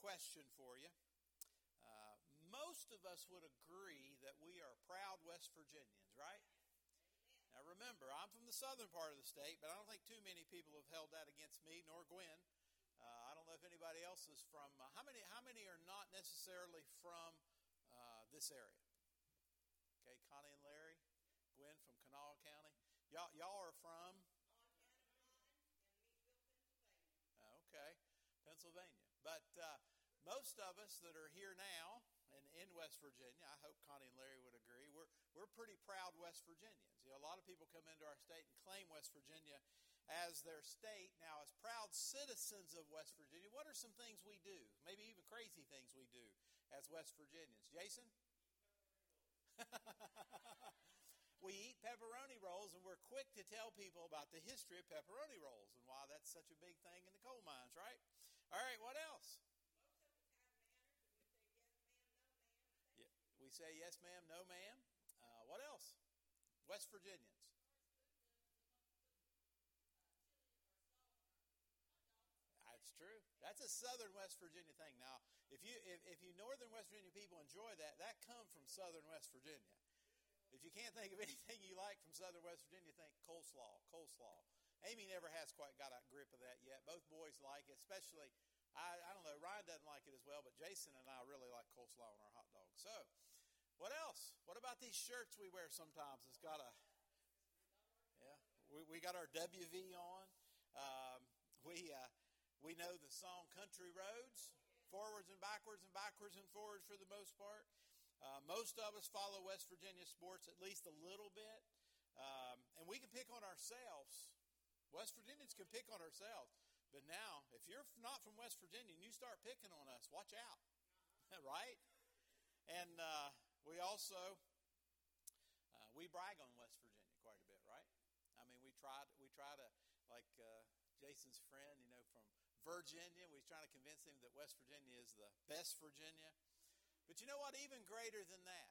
question for you. Most of us would agree that we are proud West Virginians, right? Now remember, I'm from the southern part of the state, but I don't think too many people have held that against me, nor Gwen. I don't know if anybody else is from. How many are not necessarily from this area? Okay, Connie and Larry, Gwen from Kanawha County. Y'all are from? Okay, Pennsylvania. But most of us that are here now and in West Virginia, I hope Connie and Larry would agree, we're pretty proud West Virginians. You know, a lot of people come into our state and claim West Virginia as their state. Now, as proud citizens of West Virginia, what are some things we do? Maybe even crazy things we do as West Virginians. Jason? We eat pepperoni rolls, and we're quick to tell people about the history of pepperoni rolls and why that's such a big thing in the coal mines, right? All right, what else? We say yes, ma'am, no, ma'am. What else? West Virginians. That's true. That's a southern West Virginia thing. Now, if you northern West Virginia people enjoy that come from southern West Virginia. If you can't think of anything you like from southern West Virginia, think coleslaw. Amy never has quite got a grip of that yet. Both boys like it, especially, I don't know, Ryan doesn't like it as well, but Jason and I really like coleslaw on our hot dogs. So, what else? What about these shirts we wear sometimes? It's got we got our WV on. We know the song Country Roads, forwards and backwards and forwards for the most part. Most of us follow West Virginia sports at least a little bit. And we can pick on ourselves. West Virginians can pick on ourselves. But now, if you're not from West Virginia and you start picking on us, watch out. Right? And we also, we brag on West Virginia quite a bit, right? I mean, we try to, like Jason's friend, from Virginia, we're trying to convince him that West Virginia is the best Virginia. But you know what? Even greater than that,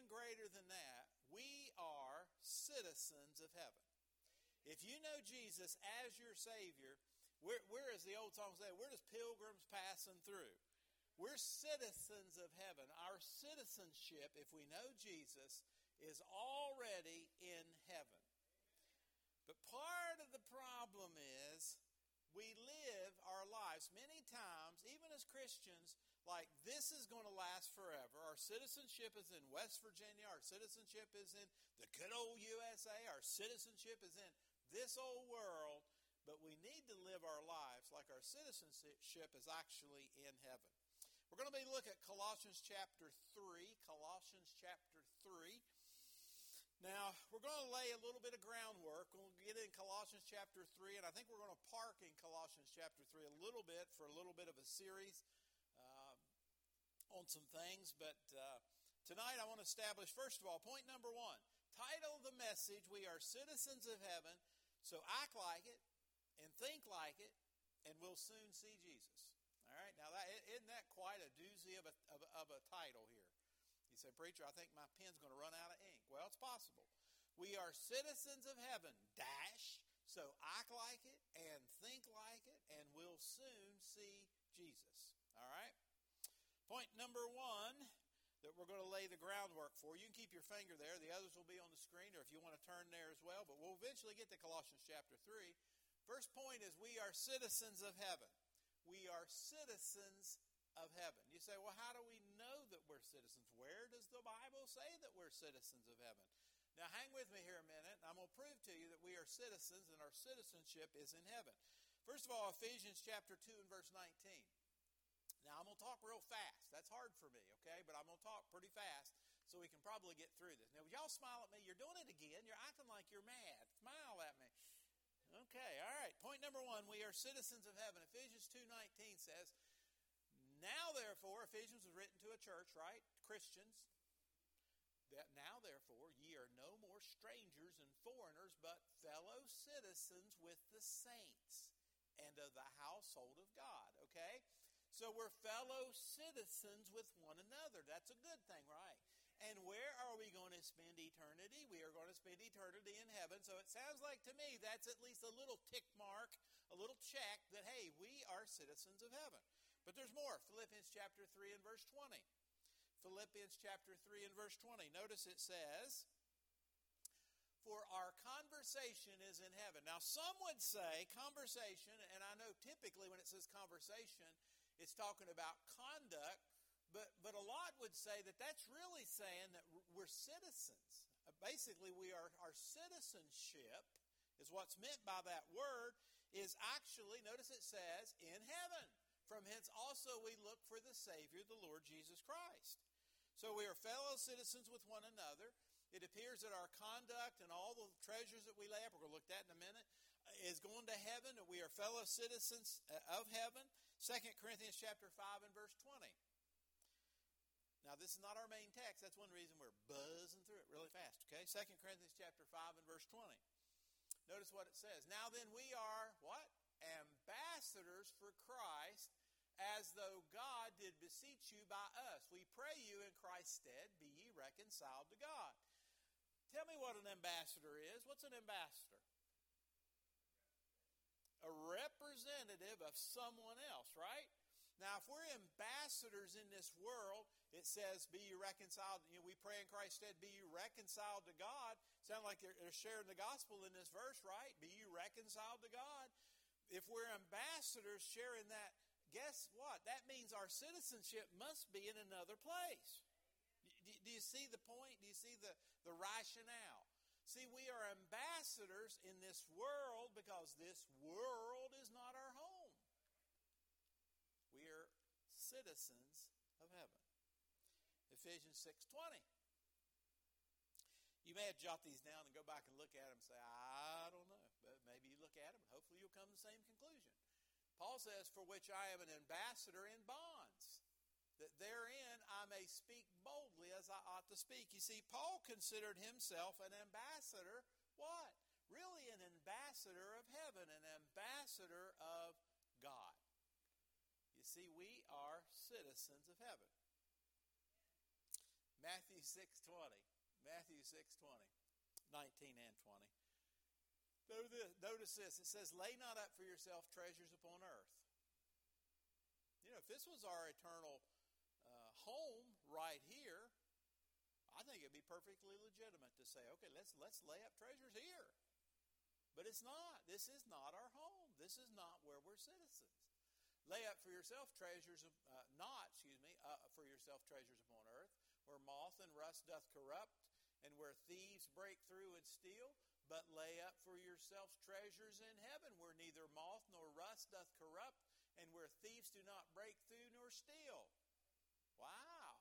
we are citizens of heaven. If you know Jesus as your Savior, we're as the old song said, we're just pilgrims passing through. We're citizens of heaven. Our citizenship, if we know Jesus, is already in heaven. But part of the problem is we live our lives many times, even as Christians, like this is going to last forever. Our citizenship is in West Virginia. Our citizenship is in the good old USA. Our citizenship is in this old world. But we need to live our lives like our citizenship is actually in heaven. We're going to be looking at Colossians chapter 3. Colossians chapter 3. Now, we're going to lay a little bit of groundwork. We'll get in Colossians chapter 3, and I think we're going to park in Colossians chapter 3 a little bit for a little bit of a series on some things. But tonight I want to establish, first of all, point number 1. Title of the message, We Are Citizens of Heaven, so act like it and think like it, and we'll soon see Jesus. All right, now isn't that quite a doozy of a title here? You say, preacher, I think my pen's going to run out of ink. Well, it's possible. We are citizens of heaven, so act like it and think like it, and we'll soon see Jesus. All right? Point number 1 that we're going to lay the groundwork for. You can keep your finger there. The others will be on the screen, or if you want to turn there as well. But we'll eventually get to Colossians chapter 3. First point is we are citizens of heaven. We are citizens of heaven. You say, well, how do we know that we're citizens? Where does the Bible say that we're citizens of heaven? Now, hang with me here a minute, and I'm going to prove to you that we are citizens, and our citizenship is in heaven. First of all, Ephesians chapter 2 and verse 19. Now, I'm going to talk real fast. That's hard for me, okay? But I'm going to talk pretty fast so we can probably get through this. Now, y'all smile at me. You're doing it again. You're acting like you're mad. Smile at me. Okay, all right. Point number 1, we are citizens of heaven. Ephesians 2:19 says, now, therefore, Ephesians was written to a church, right? Christians. That now, therefore, ye are no more strangers and foreigners, but fellow citizens with the saints and of the household of God. Okay? So we're fellow citizens with one another. That's a good thing, right? And where are we going to spend eternity? We are going to spend eternity in heaven. So it sounds like to me that's at least a little tick mark, a little check that, hey, we are citizens of heaven. But there's more. Philippians chapter 3 and verse 20. Philippians chapter 3 and verse 20. Notice it says, for our conversation is in heaven. Now, some would say conversation, and I know typically when it says conversation, it's talking about conduct, but a lot would say that that's really saying that we're citizens. Basically, our citizenship is what's meant by that word is actually, notice it says, in heaven. From hence also we look for the Savior, the Lord Jesus Christ. So we are fellow citizens with one another. It appears that our conduct and all the treasures that we lay up, we're going to look at in a minute, is going to heaven, and we are fellow citizens of heaven. 2 Corinthians chapter 5 and verse 20. Now, this is not our main text. That's one reason we're buzzing through it really fast, okay? 2 Corinthians chapter 5 and verse 20. Notice what it says. Now then, we are, what? Ambassadors for Christ, as though God did beseech you by us. We pray you in Christ's stead, be ye reconciled to God. Tell me what an ambassador is. What's an ambassador? A representative of someone else, right? Now, if we're ambassadors in this world, it says, be you reconciled. We pray in Christ's stead, be you reconciled to God. Sound like they're sharing the gospel in this verse, right? Be you reconciled to God. If we're ambassadors sharing that, guess what? That means our citizenship must be in another place. Do you see the point? Do you see the rationale? See, we are ambassadors in this world because this world is not our home. We are citizens of heaven. Ephesians 6:20. You may have to jot these down and go back and look at them and say, I don't know. But maybe you look at them and hopefully you'll come to the same conclusion. Paul says, for which I am an ambassador in bonds, that therein I may speak boldly as I ought to speak. You see, Paul considered himself an ambassador, what? Really an ambassador of heaven, an ambassador of God. You see, we are citizens of heaven. Matthew 6:20. Matthew 6:20. 19 and 20. Notice this. It says, lay not up for yourself treasures upon earth. You know, if this was our eternal home right here, I think it'd be perfectly legitimate to say, okay, let's lay up treasures here. But it's not. This is not our home. This is not where we're citizens. Lay up for yourself treasures, for yourself treasures upon earth, where moth and rust doth corrupt, and where thieves break through and steal. But lay up for yourselves treasures in heaven, where neither moth nor rust doth corrupt, and where thieves do not break through nor steal. Wow.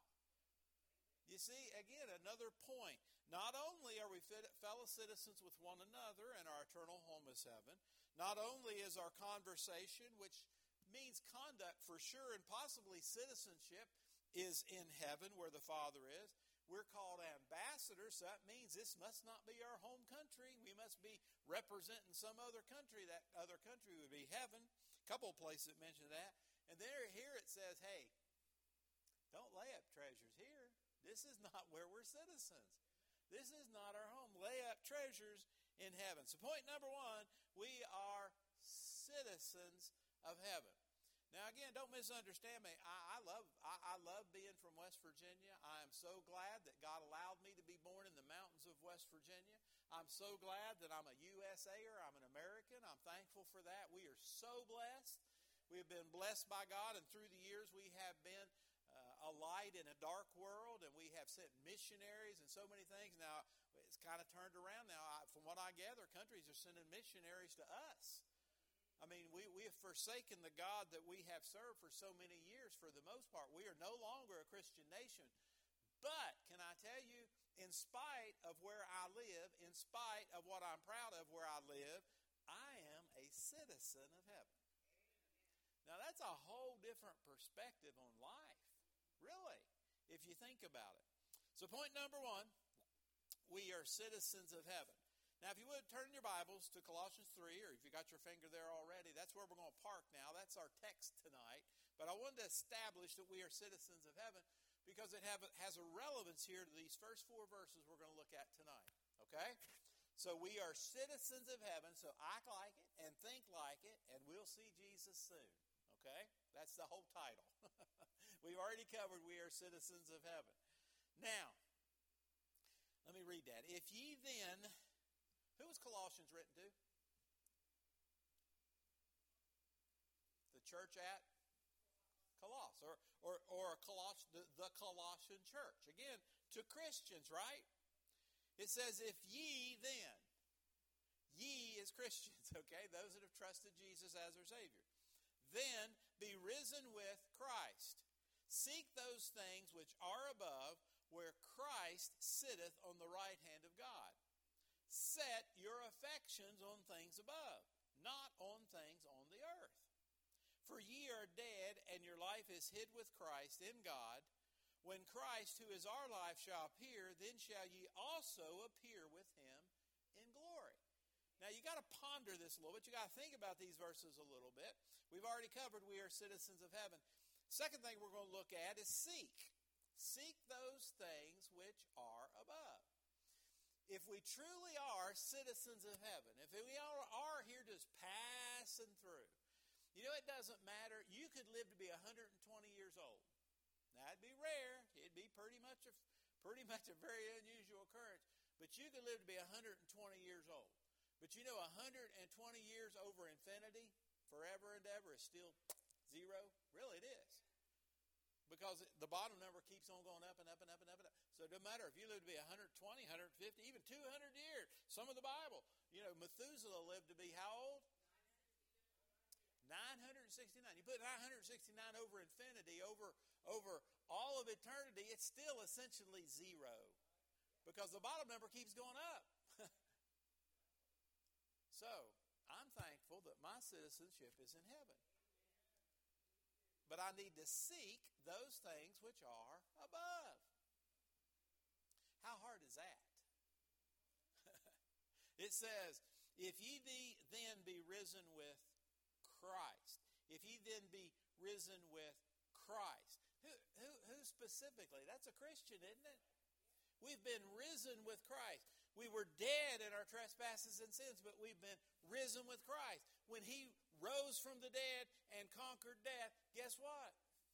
You see, again, another point. Not only are we fellow citizens with one another, and our eternal home is heaven, not only is our conversation, which means conduct for sure, and possibly citizenship, is in heaven where the Father is. We're called ambassadors, so that means this must not be our home country. We must be representing some other country. That other country would be heaven. A couple of places that mention that. And here it says, hey, don't lay up treasures here. This is not where we're citizens. This is not our home. Lay up treasures in heaven. So point number one, we are citizens of heaven. Now, again, don't misunderstand me. I love being from West Virginia. I am so glad that God allowed me to be born in the mountains of West Virginia. I'm so glad that I'm a USAer. I'm an American. I'm thankful for that. We are so blessed. We have been blessed by God, and through the years we have been a light in a dark world, and we have sent missionaries and so many things. Now, it's kind of turned around now. From what I gather, countries are sending missionaries to us. I mean, we have forsaken the God that we have served for so many years for the most part. We are no longer a Christian nation. But, can I tell you, in spite of where I live, in spite of what I'm proud of where I live, I am a citizen of heaven. Now, that's a whole different perspective on life, really, if you think about it. So point number one, we are citizens of heaven. Now, if you would, turn your Bibles to Colossians 3, or if you got your finger there already, that's where we're going to park now. That's our text tonight. But I wanted to establish that we are citizens of heaven because it has a relevance here to these first four verses we're going to look at tonight. Okay? So we are citizens of heaven, so act like it and think like it, and we'll see Jesus soon. Okay? That's the whole title. We've already covered we are citizens of heaven. Now, let me read that. If ye then, who was Colossians written to? The church at Colossus, or the Colossian church. Again, to Christians, right? It says, if ye then, ye is Christians, okay? Those that have trusted Jesus as their Savior. Then be risen with Christ. Seek those things which are above, where Christ sitteth on the right hand of God. Set your affections on things above, not on things on the earth. For ye are dead, and your life is hid with Christ in God. When Christ, who is our life, shall appear, then shall ye also appear with him in glory. Now, you got to ponder this a little bit. You got to think about these verses a little bit. We've already covered we are citizens of heaven. Second thing we're going to look at is seek. Seek those things which are above. If we truly are citizens of heaven, if we are here just passing through, you know, it doesn't matter. You could live to be 120 years old. That'd be rare. It'd be pretty much a very unusual occurrence. But you could live to be 120 years old. But you know, 120 years over infinity, forever and ever, is still zero? Really, it is. Because the bottom number keeps on going up and up and up and up and up. So it doesn't matter if you live to be 120, 150, even 200 years. Some of the Bible, you know, Methuselah lived to be how old? 969. You put 969 over infinity, over all of eternity, it's still essentially zero. Because the bottom number keeps going up. So, I'm thankful that my citizenship is in heaven. But I need to seek those things which are above. How hard is that? It says, if ye then be risen with Christ. If ye then be risen with Christ. Who specifically? That's a Christian, isn't it? We've been risen with Christ. We were dead in our trespasses and sins, but we've been risen with Christ. When he rose from the dead and conquered death, guess what?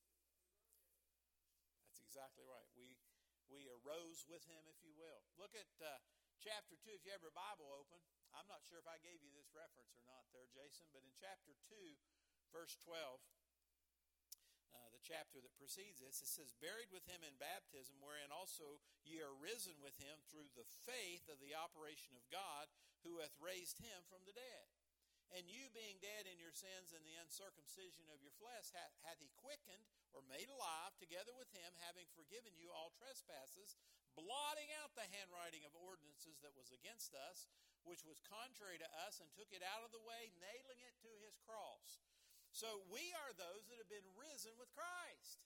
That's exactly right. We arose with him, if you will. Look at chapter 2, if you have your Bible open. I'm not sure if I gave you this reference or not there, Jason, but in chapter 2, verse 12, the chapter that precedes this, it says, buried with him in baptism, wherein also ye are risen with him through the faith of the operation of God, who hath raised him from the dead. And you, being dead in your sins and the uncircumcision of your flesh, hath he quickened, or made alive, together with him, having forgiven you all trespasses, blotting out the handwriting of ordinances that was against us, which was contrary to us, and took it out of the way, nailing it to his cross. So we are those that have been risen with Christ.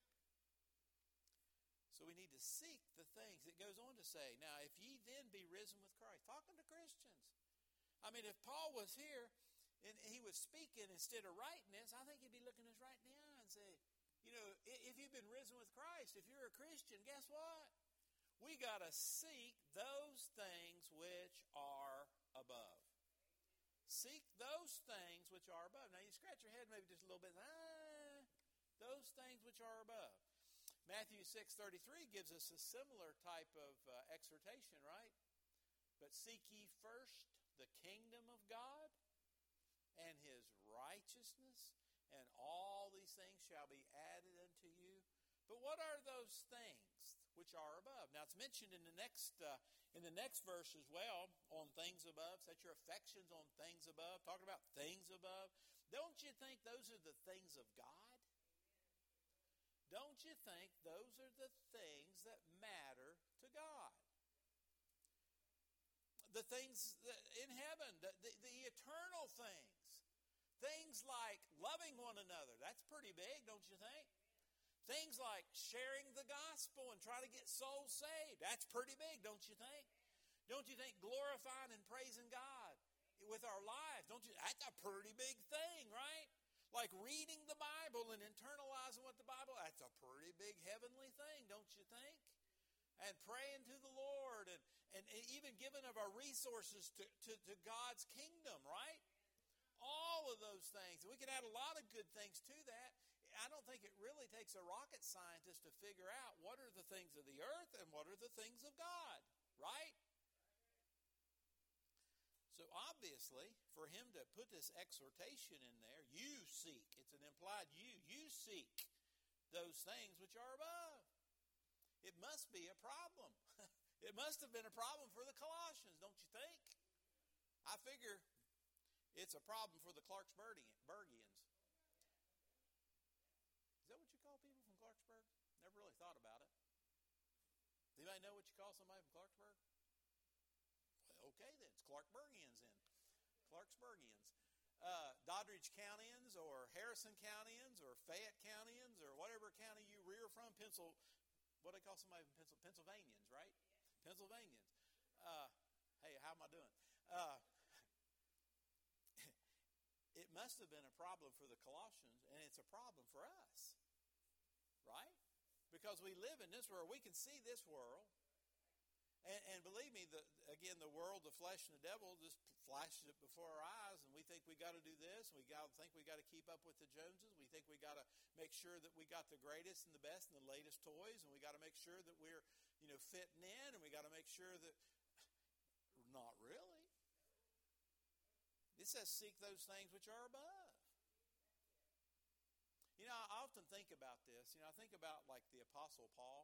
So we need to seek the things. It goes on to say, now, if ye then be risen with Christ, talking to Christians. I mean, if Paul was here and he was speaking instead of writing this, I think he'd be looking us right in the eye and say, you know, if you've been risen with Christ, if you're a Christian, guess what? We got to seek those things which are above. Seek those things which are above. Now, you scratch your head maybe just a little bit. Those things which are above. Matthew 6:33 gives us a similar type of exhortation, right? But seek ye first the kingdom of God and his righteousness, and all these things shall be added unto you. But what are those things which are above? Now, it's mentioned in the next verse as well, on things above. Set your affections on things above. Talking about things above. Don't you think those are the things of God? Don't you think those are the things that matter to God? The things in heaven, the eternal things. Things like loving one another. That's pretty big, don't you think? Things like sharing the gospel and trying to get souls saved. That's pretty big, don't you think? Don't you think glorifying and praising God with our lives? That's a pretty big thing, right? Like reading the Bible and internalizing what the Bible, that's a pretty big heavenly thing, don't you think? And praying to the Lord and even giving of our resources to God's kingdom, right? All all of those things. And we can add a lot of good things to that. I don't think it really takes a rocket scientist to figure out what are the things of the earth and what are the things of God, right? So obviously, for him to put this exhortation in there, you seek. It's an implied you. You seek those things which are above. It must be a problem. It must have been a problem for the Colossians, don't you think? I figure it's a problem for the Clarksburgians. Is that what you call people from Clarksburg? Never really thought about it. Does anybody know what you call somebody from Clarksburg? Well, okay then, it's Clarksburgians then. Clarksburgians. Doddridge Countyans or Harrison Countyans or Fayette Countyans or whatever county you rear from. What do they call somebody from Pennsylvanians, right? Yeah. Pennsylvanians. Hey, how am I doing? It must have been a problem for the Colossians, and it's a problem for us, right? Because we live in this world. We can see this world. And believe me, the world, the flesh, and the devil just flashes it before our eyes, and we think we got to do this, and we think we got to keep up with the Joneses. We think we got to make sure that we got the greatest and the best and the latest toys, and we got to make sure that we're, fitting in, and we got to make sure that not really. It says seek those things which are above. I often think about this. I think about like the Apostle Paul.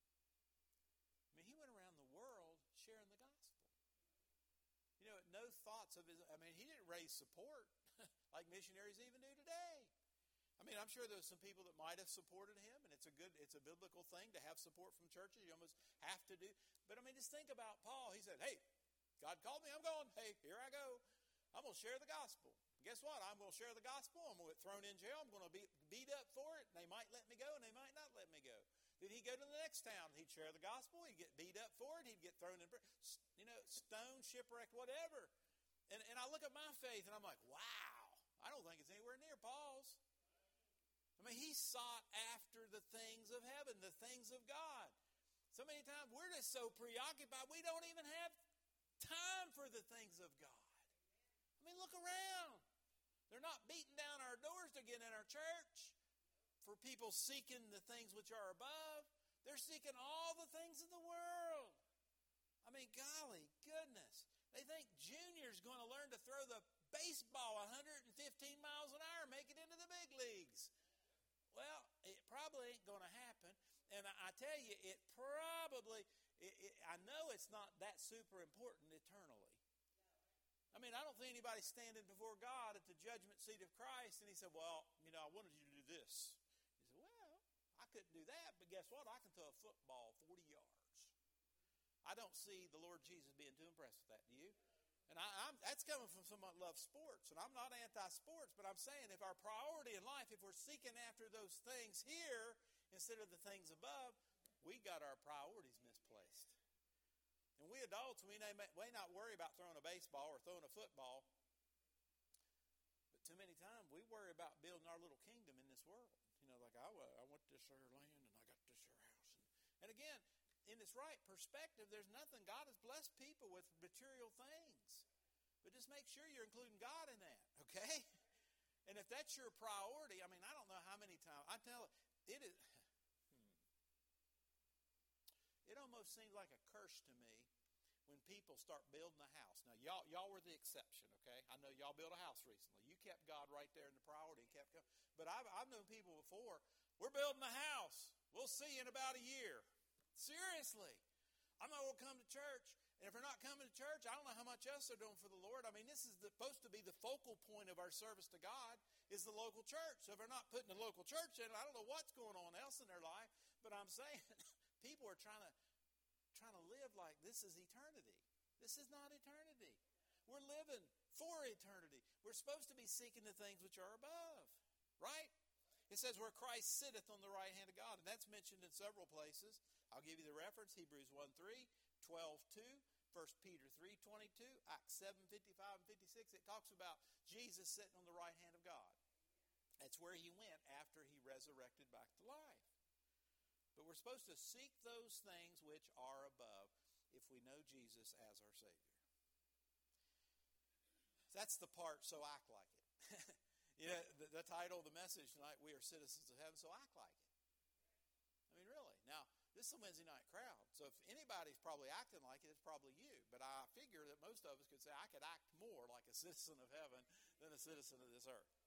He went around the world sharing the gospel. No thoughts of his, he didn't raise support like missionaries even do today. I'm sure there's some people that might have supported him, and it's a biblical thing to have support from churches. You almost have to do. But just think about Paul. He said, hey, God called me, I'm going. Hey, here I go. I'm going to share the gospel. Guess what? I'm going to share the gospel. I'm going to get thrown in jail. I'm going to be beat up for it. They might let me go, and they might not let me go. Then he'd go to the next town. He'd share the gospel. He'd get beat up for it. He'd get thrown in, stone, shipwrecked, whatever. And I look at my faith, and I'm like, wow, I don't think it's anywhere near Paul's. He sought after the things of heaven, the things of God. So many times we're just so preoccupied, we don't even have time for the things of God. Look around. They're not beating down our doors to get in our church for people seeking the things which are above. They're seeking all the things of the world. Golly goodness. They think Junior's going to learn to throw the baseball 115 miles an hour and make it into the big leagues. Well, it probably ain't going to happen. And I tell you, I know it's not that super important eternally. I don't think anybody's standing before God at the judgment seat of Christ, and he said, well, I wanted you to do this. He said, well, I couldn't do that, but guess what? I can throw a football 40 yards. I don't see the Lord Jesus being too impressed with that, do you? And that's coming from someone that loves sports, and I'm not anti-sports, but I'm saying if our priority in life, if we're seeking after those things here instead of the things above, we got our priorities misplaced. And we adults, we may not worry about throwing a baseball or throwing a football, but too many times we worry about building our little kingdom in this world. I want this here land and I got this here house. And again, in this right perspective, there's nothing. God has blessed people with material things. But just make sure you're including God in that, okay? And if that's your priority, I don't know how many times. I tell it is. It almost seems like a curse to me when people start building a house. Now, y'all were the exception, okay? I know y'all built a house recently. You kept God right there in the priority and kept going. But I've known people before, we're building a house. We'll see you in about a year. Seriously. I'm not going to come to church. And if they're not coming to church, I don't know how much else they're doing for the Lord. This is supposed to be the focal point of our service to God is the local church. So if they're not putting the local church in, I don't know what's going on else in their life. But I'm saying people are trying to live like this is eternity. This is not eternity. We're living for eternity. We're supposed to be seeking the things which are above, right? It says where Christ sitteth on the right hand of God, and that's mentioned in several places. I'll give you the reference, Hebrews 1:3, 12:2, 1 Peter 3:22, Acts 7:55 and 56. It talks about Jesus sitting on the right hand of God. That's where he went after he resurrected back to life. But we're supposed to seek those things which are above if we know Jesus as our Savior. That's the part, so act like it. The title of the message tonight, we are citizens of heaven, so act like it. I mean, really. Now, this is a Wednesday night crowd, so if anybody's probably acting like it, it's probably you. But I figure that most of us could say, I could act more like a citizen of heaven than a citizen of this earth.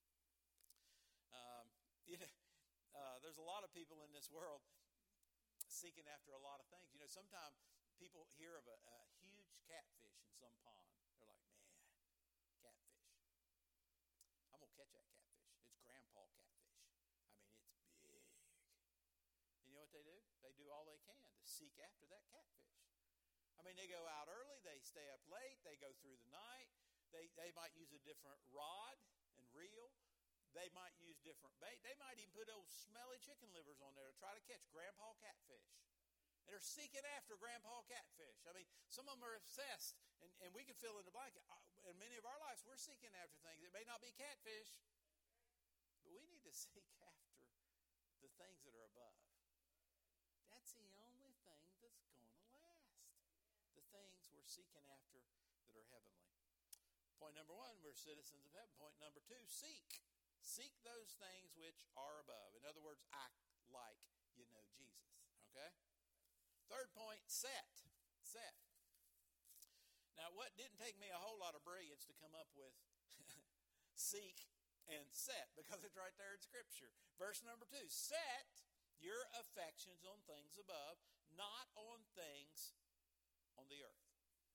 There's a lot of people in this world seeking after a lot of things. Sometimes people hear of a huge catfish in some pond. They're like, man, catfish. I'm going to catch that catfish. It's grandpa catfish. I mean, it's big. And you know what they do? They do all they can to seek after that catfish. I mean, they go out early. They stay up late. They go through the night. They might use a different rod and reel. They might use different bait. They might even put old smelly chicken livers on there to try to catch grandpa catfish. And they're seeking after grandpa catfish. I mean, some of them are obsessed, and we can fill in the blank. In many of our lives, we're seeking after things. It may not be catfish, but we need to seek after the things that are above. That's the only thing that's going to last. The things we're seeking after that are heavenly. Point number one, we're citizens of heaven. Point number two, seek. Seek those things which are above. In other words, act like you know Jesus. Okay? Third point, set. Set. Now, what didn't take me a whole lot of brilliance to come up with seek and set, because it's right there in Scripture. Verse number 2, set your affections on things above, not on things on the earth.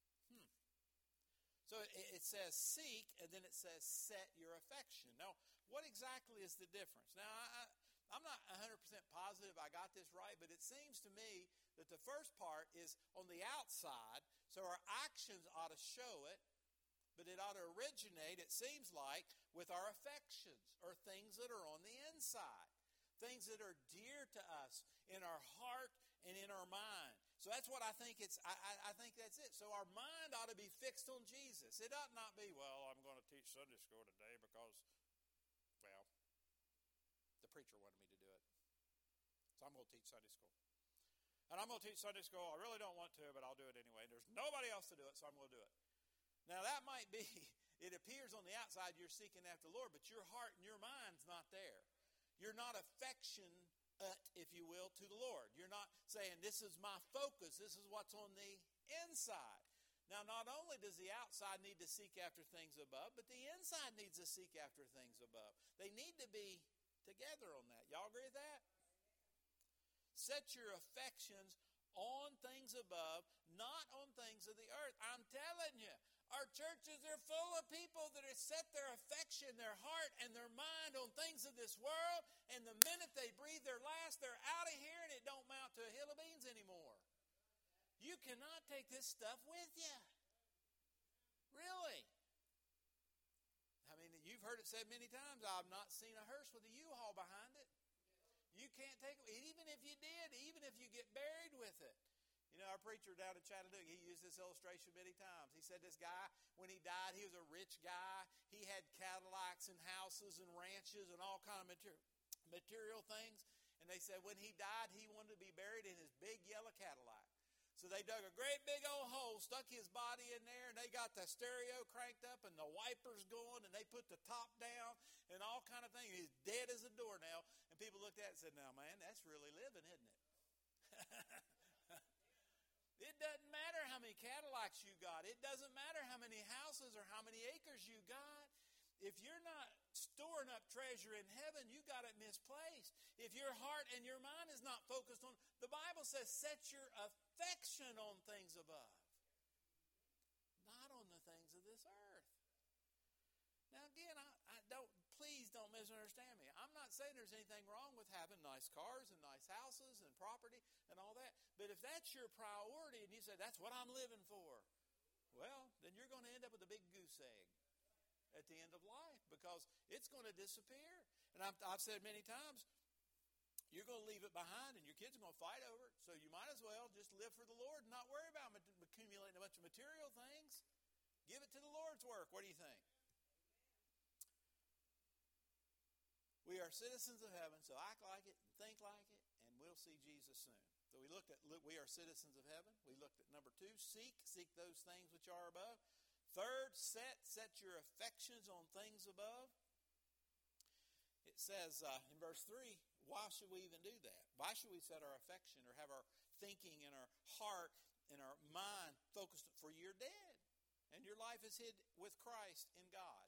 So it says seek, and then it says set your affection. Now, what exactly is the difference? Now, I'm not 100% positive I got this right, but it seems to me that the first part is on the outside, so our actions ought to show it, but it ought to originate, it seems like, with our affections, or things that are on the inside, things that are dear to us in our heart and in our mind. So that's what I think it's. I think that's it. So our mind ought to be fixed on Jesus. It ought not be, well, I'm going to teach Sunday school today because, well, the preacher wanted me to do it. So I'm going to teach Sunday school. And I'm going to teach Sunday school. I really don't want to, but I'll do it anyway. There's nobody else to do it, so I'm going to do it. Now, that might be, it appears on the outside you're seeking after the Lord, but your heart and your mind's not there. You're not affectionate, if you will, to the Lord. You're not saying, this is my focus. This is what's on the inside. Now, not only does the outside need to seek after things above, but the inside needs to seek after things above. They need to be together on that. Y'all agree with that? Set your affections on things above, not on things of the earth. I'm telling you, our churches are full of people that have set their affection, their heart, and their mind on things of this world, and the minute they breathe their last, they're out of here, and it don't mount to a hill of beans anymore. You cannot take this stuff with you. Really. I mean, you've heard it said many times, I've not seen a hearse with a U-Haul behind it. You can't take it, even if you did, even if you get buried with it. You know, our preacher down in Chattanooga, he used this illustration many times. He said this guy, when he died, he was a rich guy. He had Cadillacs and houses and ranches and all kind of material things. And they said when he died, he wanted to be buried in his big yellow Cadillac. So they dug a great big old hole, stuck his body in there, and they got the stereo cranked up and the wipers going, and they put the top down and all kind of things. He's dead as a doornail. And people looked at it and said, now, man, that's really living, isn't it? It doesn't matter how many Cadillacs you got. It doesn't matter how many houses or how many acres you got. If you're not storing up treasure in heaven, you got it misplaced. If your heart and your mind is not focused on, the Bible says, set your affection on things above, not on the things of this earth. Now again, please don't misunderstand me. I'm not saying there's anything wrong with having nice cars and nice houses and property and all that. But if that's your priority and you say, that's what I'm living for, well, then you're going to end up with a big goose egg at the end of life, because it's going to disappear. And I've said many times, you're going to leave it behind and your kids are going to fight over it. So you might as well just live for the Lord and not worry about accumulating a bunch of material things. Give it to the Lord's work. What do you think? We are citizens of heaven, so act like it and think like it, and we'll see Jesus soon. So we are citizens of heaven. We looked at number 2, seek those things which are above. Third, set your affections on things above. It says in verse 3, why should we even do that? Why should we set our affection or have our thinking and our heart and our mind focused? For you're dead, and your life is hid with Christ in God.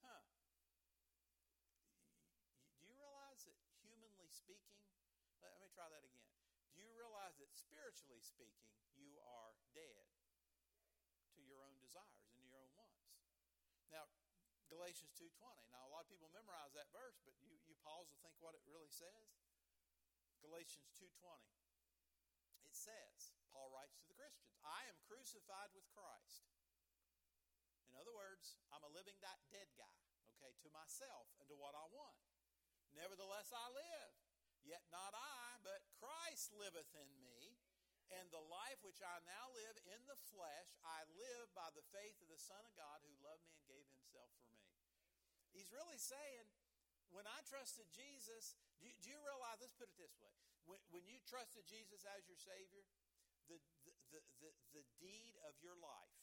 Do you realize that humanly speaking, let me try that again. Do you realize that spiritually speaking, you are dead to your own desires and your own wants? Now, Galatians 2:20. Now, a lot of people memorize that verse, but you pause to think what it really says. Galatians 2:20. It says, Paul writes to the Christians, I am crucified with Christ. In other words, I'm a living dead guy, okay, to myself and to what I want. Nevertheless, I live. Yet not I, but Christ liveth in me. And the life which I now live in the flesh, I live by the faith of the Son of God who loved me and gave himself for me. He's really saying, when I trusted Jesus, do you realize, let's put it this way. When you trusted Jesus as your Savior, the deed of your life,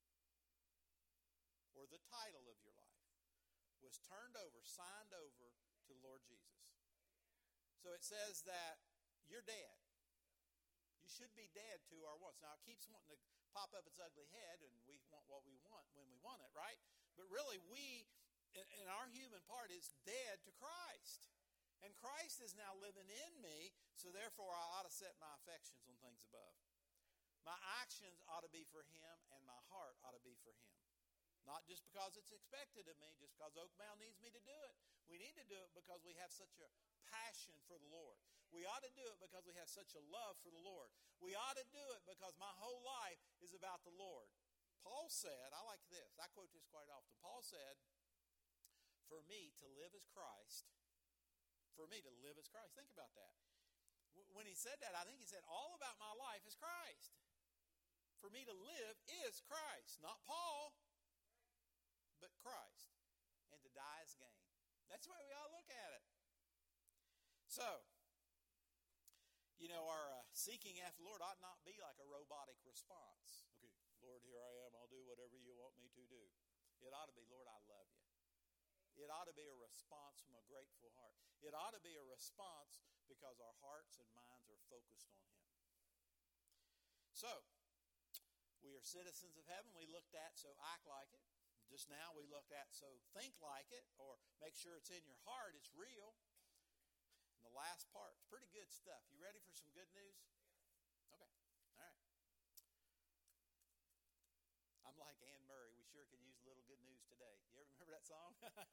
or the title of your life, was turned over, signed over to the Lord Jesus. So it says that you're dead. You should be dead to our wants. Now, it keeps wanting to pop up its ugly head, and we want what we want when we want it, right? But really, we, in our human part, is dead to Christ. And Christ is now living in me, so therefore I ought to set my affections on things above. My actions ought to be for him, and my heart ought to be for him. Not just because it's expected of me, just because Oakbound needs me to do it. We need to do it because we have such a passion for the Lord. We ought to do it because we have such a love for the Lord. We ought to do it because my whole life is about the Lord. Paul said, I like this, I quote this quite often. Paul said, for me to live as Christ, for me to live as Christ. Think about that. When he said that, I think he said, all about my life is Christ. For me to live is Christ. Not Paul, but Christ. And to die is gain. That's the way we all look at it. So, our seeking after the Lord ought not be like a robotic response. Okay, Lord, here I am. I'll do whatever you want me to do. It ought to be, Lord, I love you. It ought to be a response from a grateful heart. It ought to be a response because our hearts and minds are focused on him. So, we are citizens of heaven. We looked at, so act like it. Just now we looked at, so think like it, or make sure it's in your heart, it's real. And the last part, it's pretty good stuff. You ready for some good news? Okay, all right. I'm like Anne Murray. We sure could use a little good news today. You ever remember that song?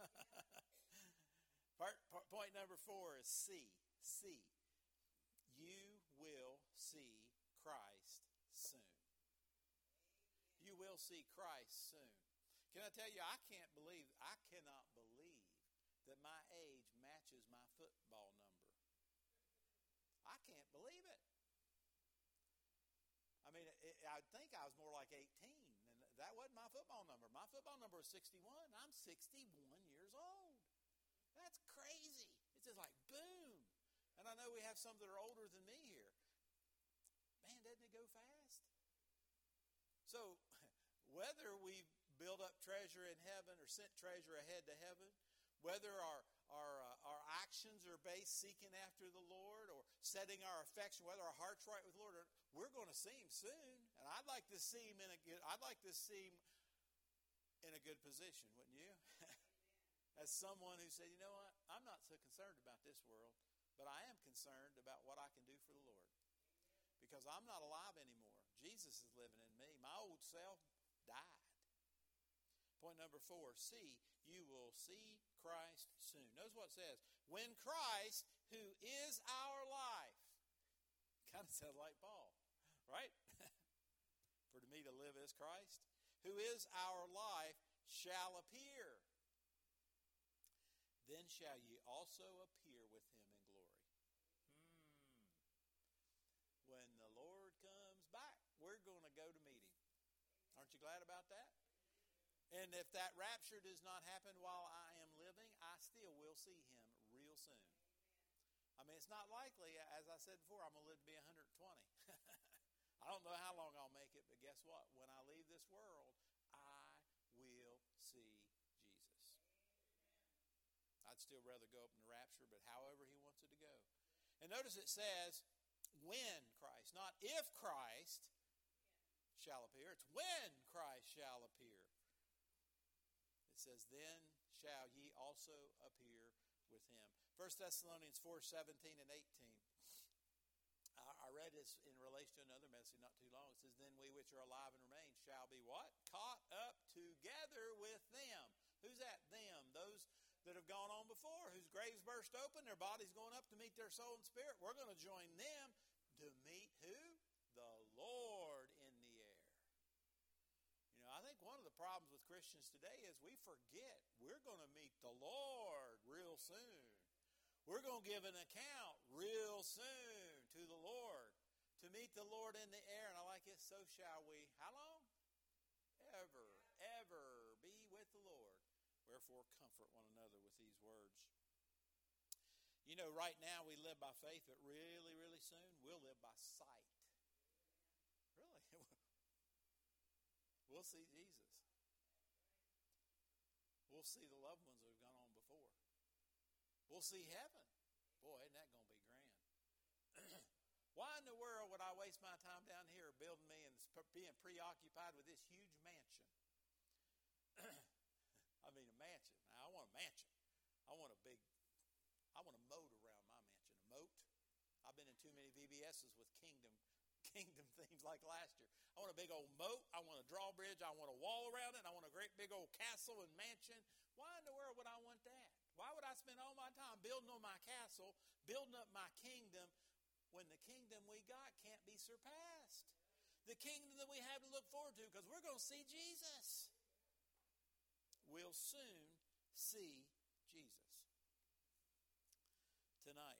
Point number 4 is see. See. You will see Christ soon. You will see Christ soon. Can I tell you, I cannot believe that my age matches my football number. I can't believe it. I mean, I think I was more like 18, and that wasn't my football number. My football number was 61. I'm 61 years old. That's crazy. It's just like, boom. And I know we have some that are older than me here. Man, doesn't it go fast? So, whether we build up treasure in heaven or sent treasure ahead to heaven, whether our actions are based seeking after the Lord or setting our affection, whether our heart's right with the Lord, we're going to see him soon. And I'd like to see him in a good position, wouldn't you? As someone who said, you know what, I'm not so concerned about this world, but I am concerned about what I can do for the Lord. Because I'm not alive anymore. Jesus is living in me. My old self died. Point number 4, see, you will see Christ soon. Notice what it says. When Christ, who is our life, kind of sounds like Paul, right? For to me to live is Christ, who is our life, shall appear. Then shall ye also appear with him in glory. When the Lord comes back, we're going to go to meet him. Aren't you glad about that? And if that rapture does not happen while I am living, I still will see him real soon. I mean, it's not likely, as I said before, I'm going to live to be 120. I don't know how long I'll make it, but guess what? When I leave this world, I see Jesus. I'd still rather go up in the rapture, but however he wants it to go. And notice it says, when Christ, not if Christ shall appear. It's when Christ shall appear. It says, then shall ye also appear with him. 1 Thessalonians 4:17 and 18. I read this in relation to another message not too long. It says, then we which are alive and remain shall be what? Caught up together with them. Who's that? Them. Those that have gone on before, whose graves burst open, their bodies going up to meet their soul and spirit. We're going to join them to meet who? The Lord in the air. You know, I think one of the problems with Christians today is we forget we're going to meet the Lord real soon. We're going to give an account real soon to the Lord, to meet the Lord in the air. And I like it, so shall we. How long? Ever be with the Lord. Wherefore, comfort one another with these words. You know, right now we live by faith, but really, really soon we'll live by sight. Really. We'll see Jesus. We'll see the loved ones that have gone on before. We'll see heaven. Boy, isn't that going to be grand? Why in the world would I waste my time down here building me and being preoccupied with this huge mansion? I mean, a mansion. Now, I want a mansion. I want a moat around my mansion. A moat. I've been in too many VBSs with kingdom things like last year. I want a big old moat. I want a drawbridge. I want a wall around it. I want a great big old castle and mansion. Why in the world would I want that? Why would I spend all my time building on my castle, building up my kingdom, when the kingdom we got can't be surpassed? The kingdom that we have to look forward to, because we're going to see Jesus. We'll soon see Jesus. Tonight,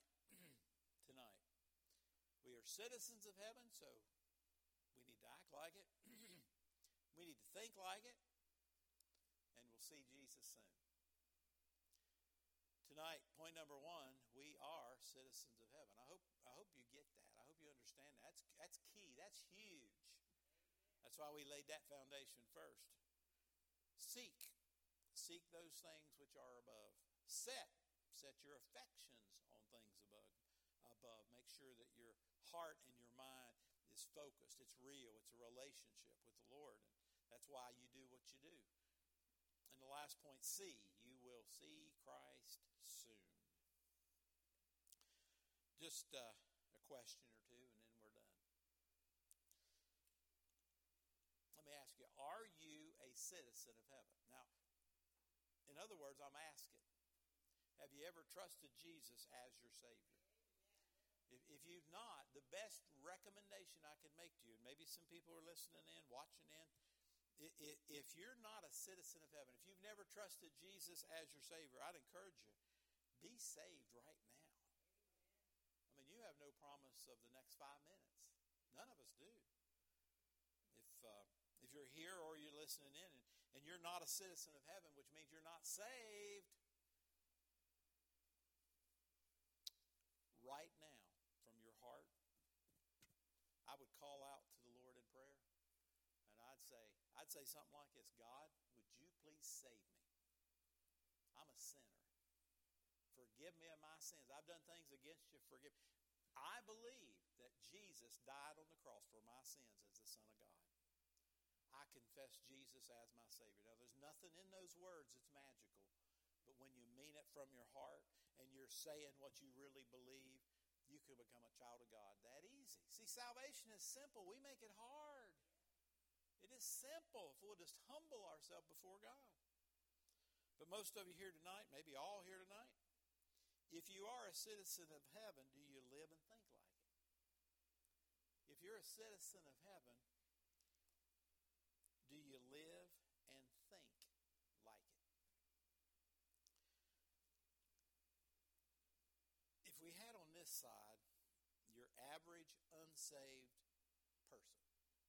we are citizens of heaven, so we need to act like it. We need to think like it, and we'll see Jesus soon. Tonight, point number one, we are citizens of heaven. I hope you get that. I hope you understand that. That's key. That's huge. That's why we laid that foundation first. Seek those things which are above. Set your affections on things above. Make sure that your heart and your mind is focused. It's real. It's a relationship with the Lord. And that's why you do what you do. And the last point, see. You will see Christ soon. Just a question or two, and then we're done. Let me ask you, are you a citizen of heaven? Now, in other words, I'm asking, have you ever trusted Jesus as your Savior? If you've not, the best recommendation I can make to you, and maybe some people are listening in, watching in, if you're not a citizen of heaven, if you've never trusted Jesus as your Savior, I'd encourage you, be saved right now. I mean, you have no promise of the next 5 minutes. None of us do. If you're here or you're listening in and you're not a citizen of heaven, which means you're not saved, right now, from your heart, I would call out to the Lord in prayer, and I'd say something like this: God, would you please save me? I'm a sinner. Forgive me of my sins. I've done things against you. Forgive me. I believe that Jesus died on the cross for my sins as the Son of God. I confess Jesus as my Savior. Now, there's nothing in those words that's magical, but when you mean it from your heart and you're saying what you really believe, you can become a child of God that easy. See, salvation is simple. We make it hard. It is simple if we'll just humble ourselves before God. But most of you here tonight, maybe all here tonight, if you are a citizen of heaven, do you live and think like it? If you're a citizen of heaven, do you live and think like it? If we had on this side your average unsaved person,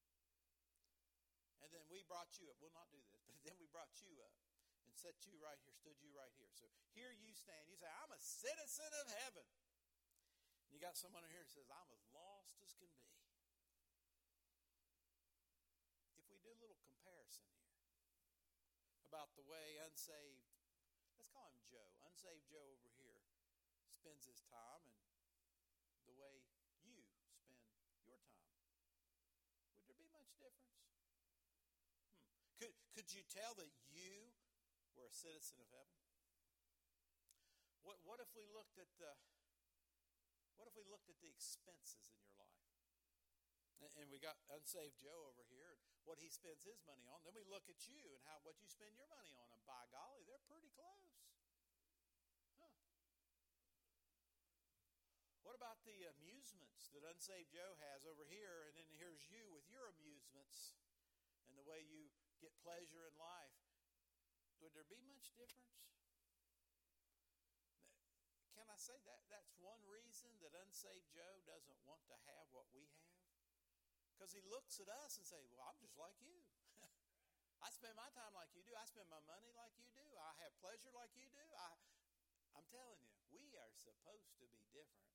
and then we brought you up, we'll not do this, but then we brought you up and set you right here, stood you right here. So here you stand, you say, I'm a citizen of heaven. And you got someone in here who says, I'm as lost as can be. If we do a little comparison here, about the way unsaved, let's call him Joe, unsaved Joe over here, spends his time and the way you spend your time? Would there be much difference? Could you tell that you were a citizen of heaven? What if we looked at the expenses in your life? And we got unsaved Joe over here, and what he spends his money on. Then we look at you and what you spend your money on, and by golly, they're pretty close. Huh. What about the amusements that unsaved Joe has over here, and then here's you with your amusements and the way you get pleasure in life? Would there be much difference? Can I say that's one reason that unsaved Joe doesn't want to have what we have? Because he looks at us and says, well, I'm just like you. I spend my time like you do. I spend my money like you do. I have pleasure like you do. I'm telling you, we are supposed to be different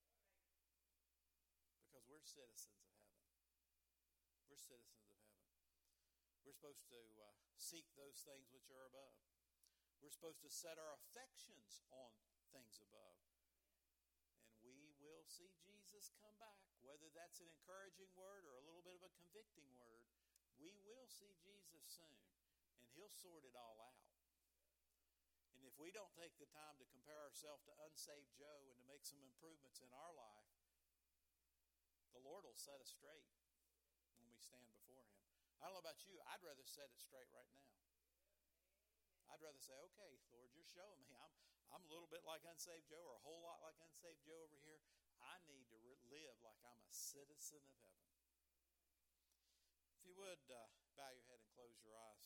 because we're citizens of heaven. We're citizens of heaven. We're supposed to seek those things which are above. We're supposed to set our affections on things above. And we will see Jesus come back. Whether that's an encouraging word or a little bit of a convicting word, we will see Jesus soon. And he'll sort it all out. And if we don't take the time to compare ourselves to unsaved Joe and to make some improvements in our life, the Lord will set us straight when we stand before him. I don't know about you. I'd rather set it straight right now. I'd rather say, okay, Lord, you're showing me I'm a little bit like unsaved Joe or a whole lot like unsaved Joe over here. I need to live like I'm a citizen of heaven. If you would, bow your head and close your eyes.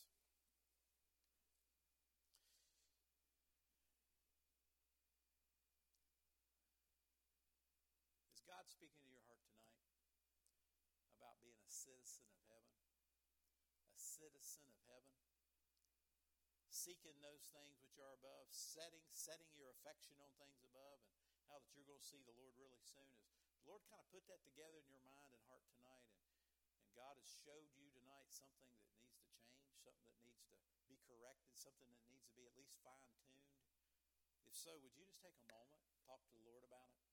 Is God speaking to your heart tonight about being a citizen of heaven? A citizen of heaven? Seeking those things which are above, setting your affection on things above, and how that you're going to see the Lord really soon. Is the Lord kind of put that together in your mind and heart tonight, and God has showed you tonight something that needs to change, something that needs to be corrected, something that needs to be at least fine-tuned? If so, would you just take a moment, talk to the Lord about it?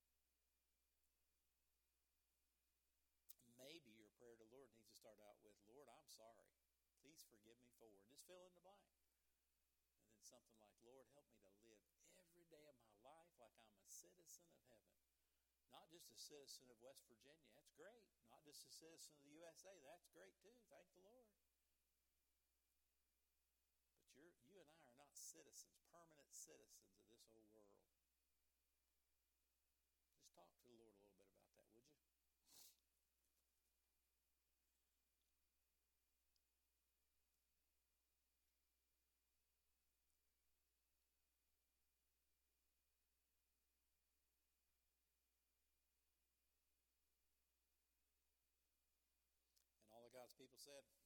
Maybe your prayer to the Lord needs to start out with, Lord, I'm sorry. Please forgive me for. Just fill in the blank. Something like, Lord, help me to live every day of my life like I'm a citizen of heaven. Not just a citizen of West Virginia. That's great. Not just a citizen of the USA. That's great too. Thank the Lord. But you and I are not citizens, permanent citizens of this old world. Just talk to the Lord a little bit about that, would you? God's people said.